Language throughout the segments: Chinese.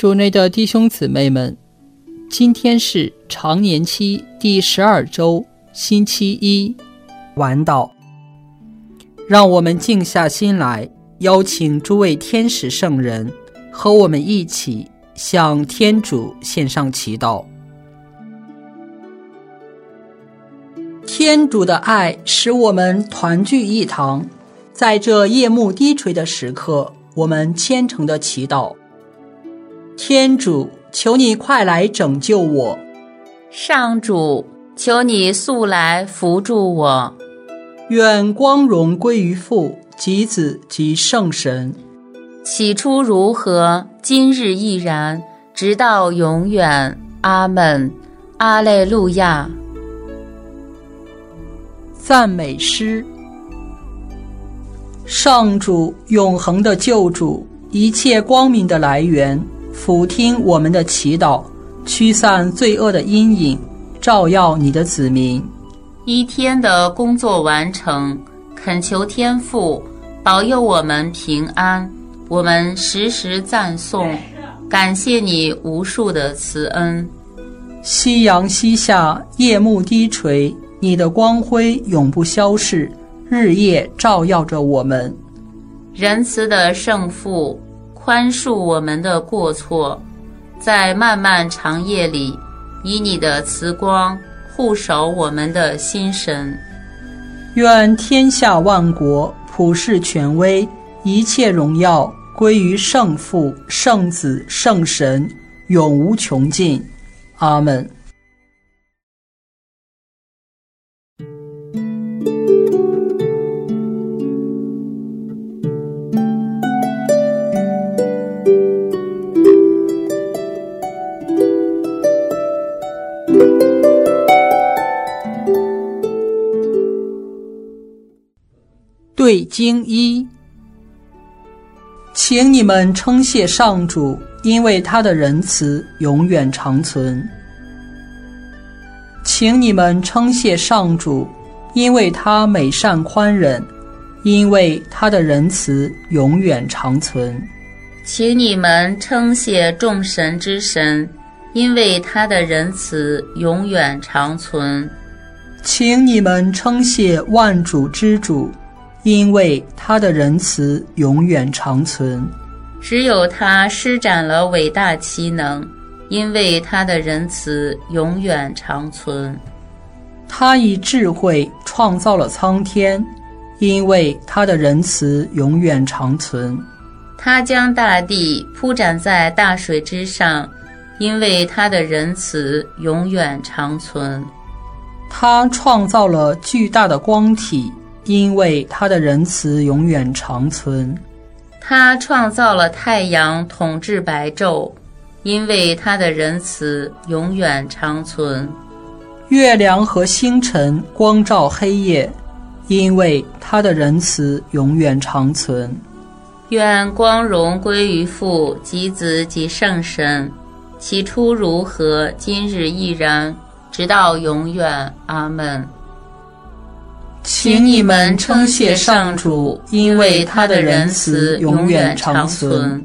主内的弟兄姊妹们，今天是常年期第12周星期一，晚祷。让我们静下心来，邀请诸位天使圣人和我们一起向天主献上祈祷。天主的爱使我们团聚一堂，在这夜幕低垂的时刻，我们虔诚的祈祷。天主，求你快来拯救我。 上主，求你速来扶助我。 愿光荣归于父及子及圣神。 起初如何，今日亦然，直到永远。阿们。阿肋路亚。 赞美诗。上主，永恒的救主，一切光明的来源，俯听我们的祈祷，驱散罪恶的阴影，照耀你的子民。 一天的工作完成，恳求天父保佑我们平安。我们时时赞颂，感谢你无数的慈恩。 夕阳西下，夜幕低垂，你的光辉永不消逝，日夜照耀着我们。 仁慈的圣父，宽恕我们的过错，在漫漫长夜里，以你的慈光护守我们的心神。 愿天下万国，普世权威，一切荣耀归于圣父、圣子、圣神，永无穷尽。阿们。对经一，请你们称谢上主，因为他的仁慈永远长存。请你们称谢上主，因为他美善宽忍，因为他的仁慈永远长存。 请你们称谢众神之神，因为他的仁慈永远长存。 请你们称谢万主之主，因为他的仁慈永远长存。 只有他施展了伟大奇能，因为他的仁慈永远长存。 他以智慧创造了苍天，因为他的仁慈永远长存。 他将大地铺展在大水之上，因为他的仁慈永远长存。 他创造了巨大的光体，因为他的仁慈永远长存。 他创造了太阳统治白昼，因为他的仁慈永远长存。 月亮和星辰光照黑夜，因为他的仁慈永远长存。 愿光荣归于父及子及圣神，起初如何，今日亦然，直到永远。阿们。 请你们称谢上主，因为他的仁慈永远长存。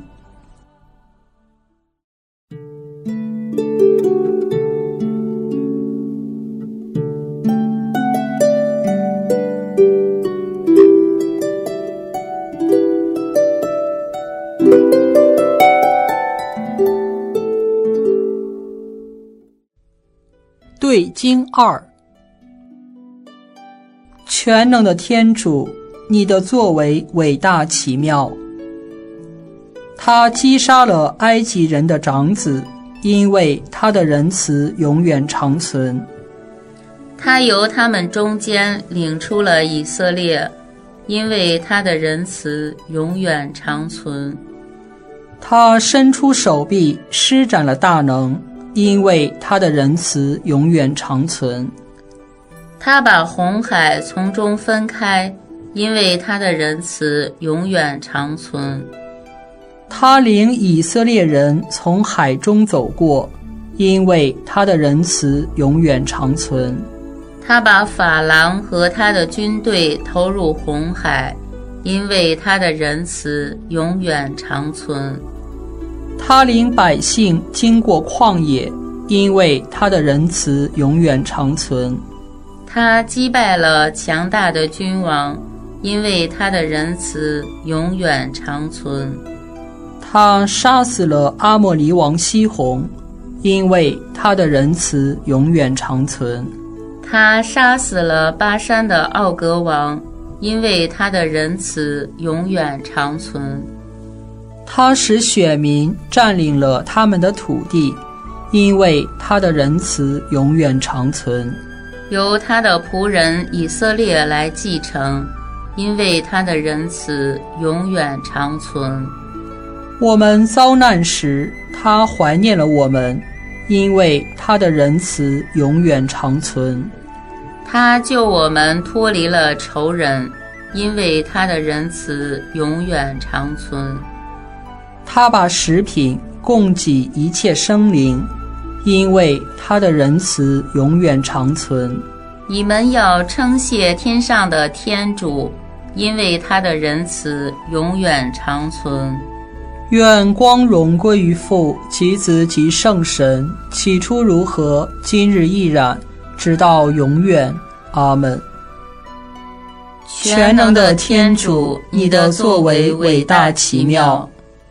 对经二。全能的天主，你的作为伟大奇妙。他击杀了埃及人的长子，因为他的仁慈永远长存。 他由他们中间领出了以色列，因为他的仁慈永远长存。 他伸出手臂，施展了大能，因为他的仁慈永远长存。 他把红海从中分开，因为他的仁慈永远长存。 他领以色列人从海中走过，因为他的仁慈永远长存。 他把法郎和他的军队投入红海，因为他的仁慈永远长存。 他领百姓经过旷野，因为他的仁慈永远长存。 他击败了强大的君王，因为他的仁慈永远长存。 他杀死了阿莫黎王西宏，因为他的仁慈永远长存。 他杀死了巴山的奥格王，因为他的仁慈永远长存。 他使选民占领了他们的土地，因为他的仁慈永远长存。 由他的仆人以色列来继承，因为他的仁慈永远长存。 我们遭难时，他怀念了我们，因为他的仁慈永远长存。 他救我们脱离了仇人，因为他的仁慈永远长存。 他把食品供给一切生灵，因为他的仁慈永远长存。 你们要称谢天上的天主，因为他的仁慈永远长存。 愿光荣归于父及子及圣神，起初如何，今日亦然，直到永远。阿们。 全能的天主，你的作为伟大奇妙。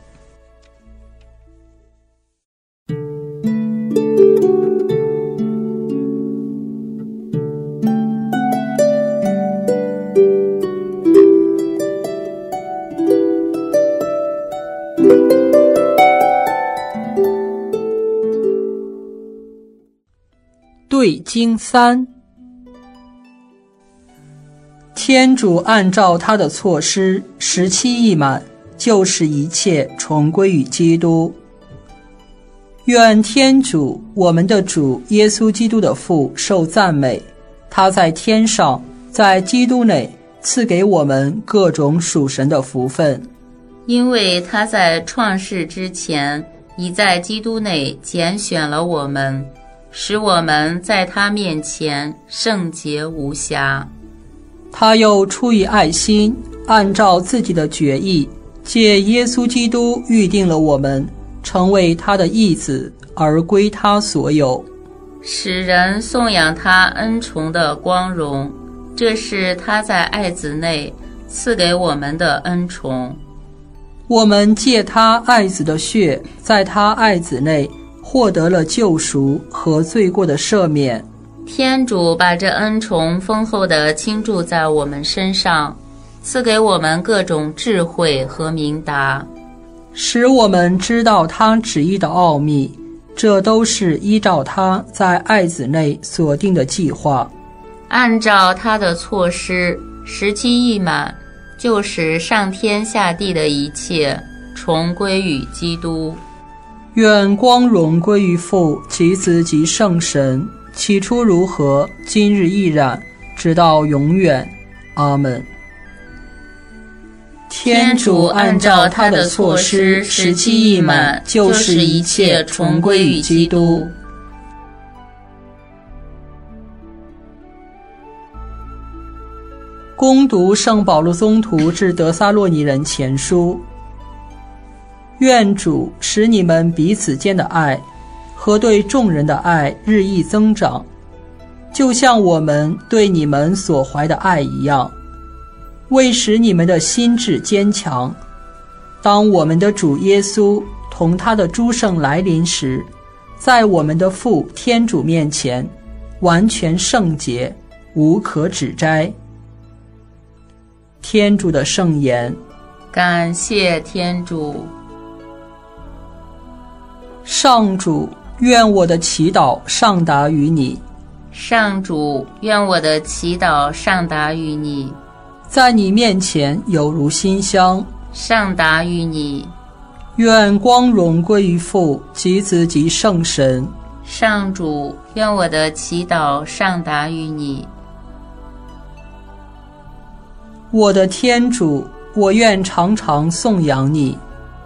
对经3，天主按照他的措施，时期一满，就使一切重归于基督。愿天主，我们的主耶稣基督的父受赞美，他在天上，在基督内赐给我们各种属神的福分， 因为他在创世之前，已在基督内拣选了我们，使我们在他面前圣洁无瑕。 他又出于爱心，按照自己的决意，借耶稣基督预定了我们，成为他的义子，而归他所有， 使人颂扬他恩宠的光荣。这是他在爱子内赐给我们的恩宠。 我们借他爱子的血，在他爱子内获得了救赎和罪过的赦免。 天主把这恩宠丰厚地倾注在我们身上，赐给我们各种智慧和明达， 使我们知道他旨意的奥秘，这都是依照他在爱子内所定的计划， 按照他的措施，时期一满，就使上天下地的一切重归于基督。 愿光荣归于父及子及圣神，起初如何，今日亦然，直到永远。阿们。天主按照他的措施，时期一满，就使一切重归于基督。恭读圣保禄宗徒致得撒洛尼人前书。愿主使你们彼此间的爱和对众人的爱日益增长，就像我们对你们所怀的爱一样，为使你们的心志坚强，当我们的主耶稣同他的诸圣来临时，在我们的父天主面前完全圣洁，无可指摘。天主的圣言。 感谢天主。 上主，愿我的祈祷上达于你。 上主，愿我的祈祷上达于你。 在你面前有如馨香， 上达于你。 愿光荣归于父及子及圣神。 上主，愿我的祈祷上达于你。 我的天主，我愿常常颂扬你。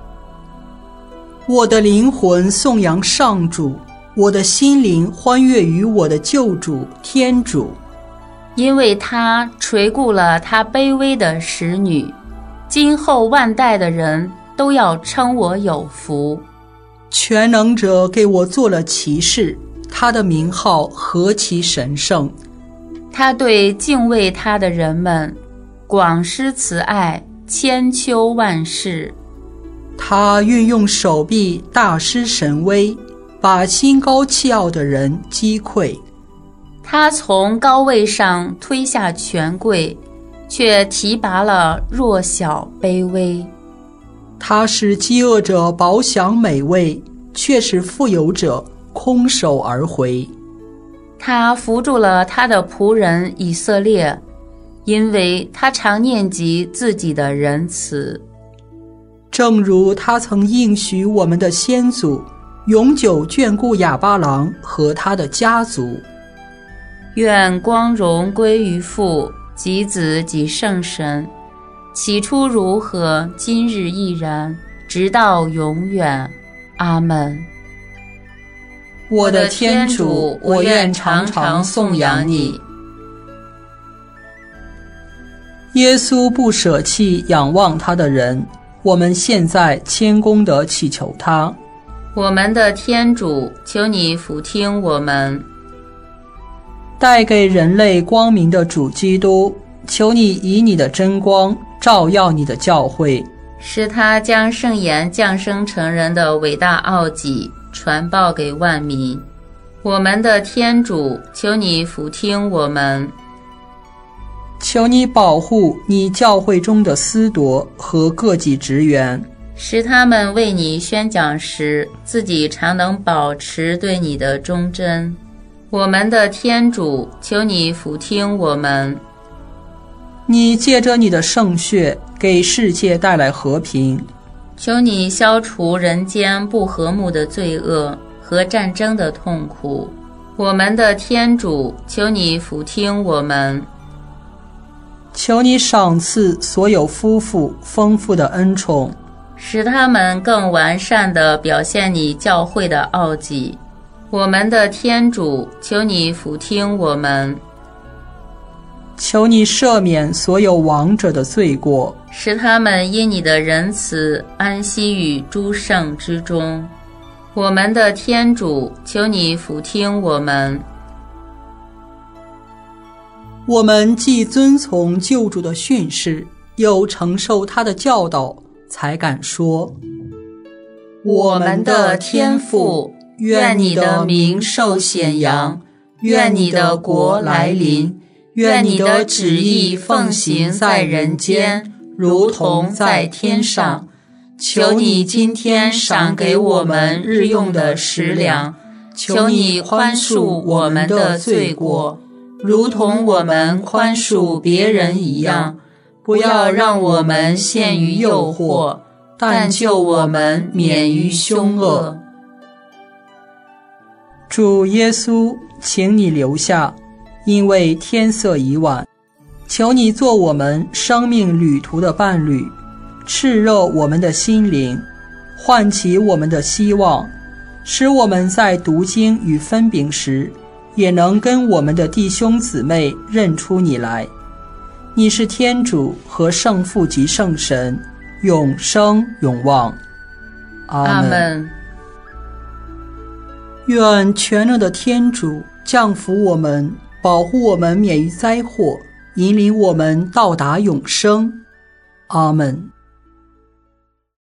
我的灵魂颂扬上主，我的心灵欢悦于我的救主天主， 因为他垂顾了他卑微的使女，今后万代的人都要称我有福。 全能者给我做了骑士，他的名号何其神圣！ 他对敬畏他的人们广施慈爱，千秋万世。 他运用手臂大施神威，把心高气傲的人击溃。 他从高位上推下权贵，却提拔了弱小卑微。 他使饥饿者饱享美味，却使富有者空手而回。 他扶助了他的仆人以色列，因为他常念及自己的仁慈。 正如他曾应许我们的先祖，永久眷顾亚巴郎和他的家族。 愿光荣归于父及子及圣神，起初如何，今日亦然，直到永远。阿们。 我的天主，我愿常常颂扬你。耶稣不舍弃仰望他的人，我们现在谦恭地祈求他。 我们的天主，求你俯听我们。 带给人类光明的主基督，求你以你的真光照耀你的教会， 使他将圣言降生成人的伟大奥迹传报给万民。我们的天主，求你俯听我们。 求你保护你教会中的司铎和各级职员， 使他们为你宣讲时，自己常能保持对你的忠贞。我们的天主，求你俯听我们。 你借着你的圣血给世界带来和平， 求你消除人间不和睦的罪恶和战争的痛苦。我们的天主，求你俯听我们。 求你赏赐所有夫妇丰富的恩宠， 使他们更完善地表现你教会的奥迹。我们的天主，求你俯听我们。 求你赦免所有亡者的罪过， 使他们因你的仁慈安息于诸圣之中。我们的天主，求你俯听我们。 我们既遵从救主的训示，又承受他的教导，才敢说： 我们的天父，愿你的名受显扬，愿你的国来临，愿你的旨意奉行在人间，如同在天上。求你今天赏给我们日用的食粮，求你宽恕我们的罪过，如同我们宽恕别人一样。不要让我们陷于诱惑，但救我们免于凶恶。 主耶稣，请你留下，因为天色已晚，求你做我们生命旅途的伴侣，炽热我们的心灵，唤起我们的希望，使我们在读经与分饼时，也能跟我们的弟兄姊妹认出你来。你是天主和圣父及圣神，永生永望。阿们。愿全能的天主降福我们，保护我们免于灾祸，引领我们到达永生。阿们。